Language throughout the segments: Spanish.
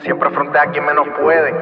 Siempre frontea a quien menos puede,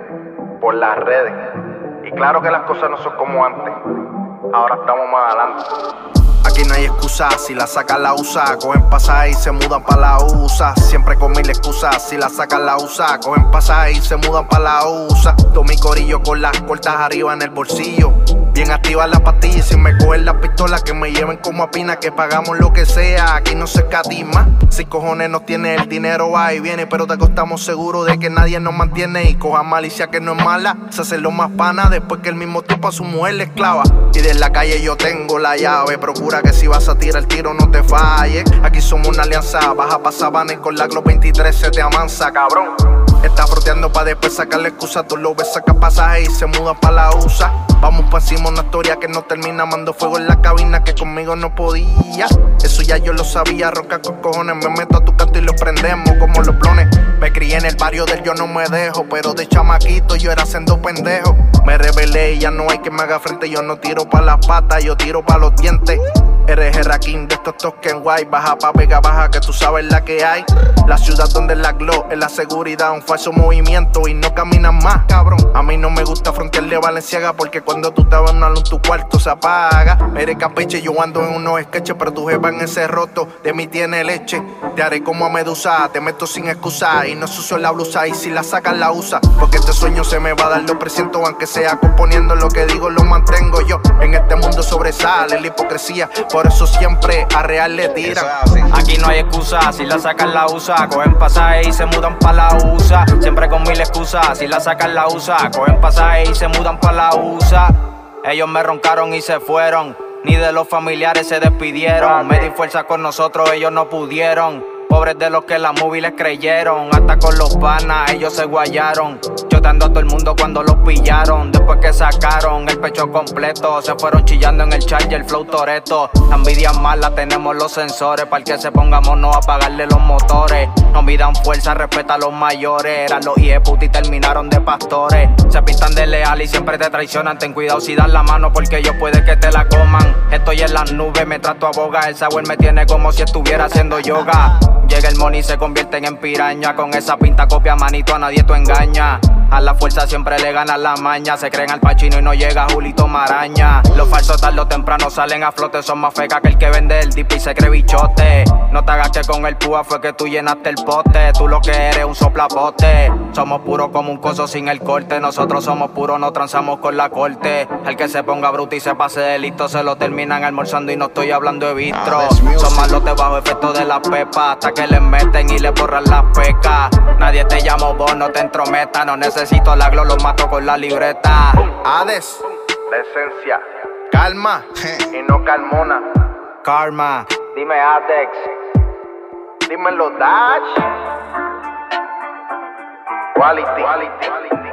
por las redes. Y claro que las cosas no son como antes, ahora estamos más adelante. Aquí no hay excusa, si la sacan la usa. Cogen pasaje y se mudan pa' la USA. Siempre con mil excusas, si la sacan la usa. Cogen pasaje y se mudan pa' la USA. Todo mi corillo con las cortas arriba en el bolsillo. Bien activa la pastilla y si me cogen la pistola que me lleven como a Pina, que pagamos lo que sea, aquí no se escatima. Si cojones no tiene el dinero va y viene, pero te acostamos seguro de que nadie nos mantiene. Y coja malicia que no es mala, se hace lo más pana después que el mismo tipo a su mujer le esclava. Y de la calle yo tengo la llave, procura que si vas a tirar el tiro no te falles. Aquí somos una alianza, baja pa' Sabana y con la Glock 23 se te amansa, cabrón. Está froteando pa' después sacarle excusa. Tú lo ves, saca pasaje y se mudan pa' la USA. Vamos pa' encima, una historia que no termina. Mando fuego en la cabina que conmigo no podía. Eso ya yo lo sabía, roca con cojones. Me meto a tu canto y lo prendemos como los blones. Me crié en el barrio del yo no me dejo, pero de chamaquito yo era siendo pendejo. Me rebelé y ya no hay que me haga frente. Yo no tiro pa' las patas, yo tiro pa' los dientes. RG Rakim de estos toques guay. Baja pa' Vega Baja que tú sabes la que hay. La ciudad donde la glow es la seguridad. Un falso movimiento y no caminas más, cabrón. A mí no me gusta frontear de Valenciaga, porque cuando tú estabas en una luz tu cuarto se apaga. Mire capiche, yo ando en unos sketches, pero tu jefa en ese roto de mí tiene leche. Te haré como a Medusa, te meto sin excusa. Y no sucio la blusa y si la sacas la usa. Porque este sueño se me va a dar, lo presiento. Aunque sea componiendo lo que digo lo mantengo yo. En este mundo sobresale la hipocresía, por eso siempre a real le tiran. Aquí no hay excusa, si la sacan la usa. Cogen pasaje y se mudan pa' la USA. Siempre con mil excusas, si la sacan la usa. Cogen pasaje y se mudan pa' la USA. Ellos me roncaron y se fueron, ni de los familiares se despidieron. Me di fuerza con nosotros, ellos no pudieron. Pobres de los que la movie les creyeron. Hasta con los panas ellos se guayaron. Chotando a todo el mundo cuando los pillaron. Después que sacaron el pecho completo, se fueron chillando en el Charger Flow Toretto. La envidia mala, tenemos los sensores, para que se pongamos no a apagarle los motores. No midan fuerza, respeta a los mayores. Eran los puti y terminaron de pastores. Se pintan de leal y siempre te traicionan. Ten cuidado si das la mano porque ellos puede que te la coman. Estoy en las nubes, me trato a boga. El sabor me tiene como si estuviera haciendo yoga. Llega el money y se convierten en piraña. Con esa pinta copia, manito, a nadie tú engaña. A la fuerza siempre le gana la maña. Se creen al Pachino y no llega Julito Maraña. Los falsos tarde o temprano salen a flote. Son más fecas que el que vende el dip y se cree bichote. No te hagas que con el púa fue que tú llenaste el pote. Tú lo que eres un soplapote. Somos puros como un coso sin el corte. Nosotros somos puros, no transamos con la corte. El que se ponga bruto y se pase de listo, se lo terminan almorzando y no estoy hablando de bistro. Son malos bajo efecto de la pepa, hasta que les meten y les borran las pecas. Nadie te llama vos, no te entrometas. No necesito la glow, los mato con la libreta. Hades, la esencia, calma y no calmona. Karma, Dime Adex, dímelo Dash. Quality.